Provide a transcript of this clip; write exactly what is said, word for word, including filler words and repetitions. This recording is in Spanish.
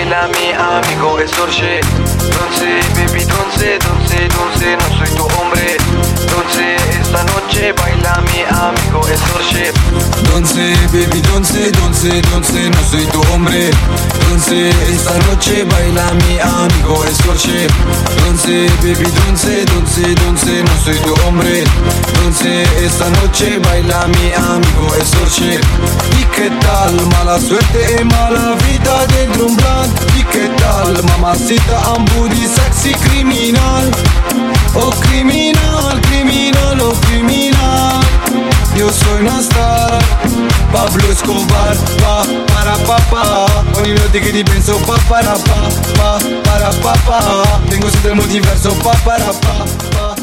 baila mi amigo es Orche. Donce, baby, donce, donce, donce, no soy tu hombre. Donce, esta noche baila mi amigo es Orche. Donce, baby, donce, donce, donce, no soy tu hombre. Donce, esta noche baila mi amigo es Orche. Donce, baby, donce, donce, donce, no soy tu hombre. Donce, esta noche baila mi amigo es Orche. ¿Y qué tal? Mala suerte y mala vida dentro de un plan. ¿Y qué tal? Mamacita, I'm booty sexy criminal. Oh criminal, criminal, oh criminal. Yo soy una star, Pablo Escobar, pa, para papá. Ogni notte che ti penso, pa, para pa, pa, para papá. Tengo siempre el multiverso, pa, para pa, pa.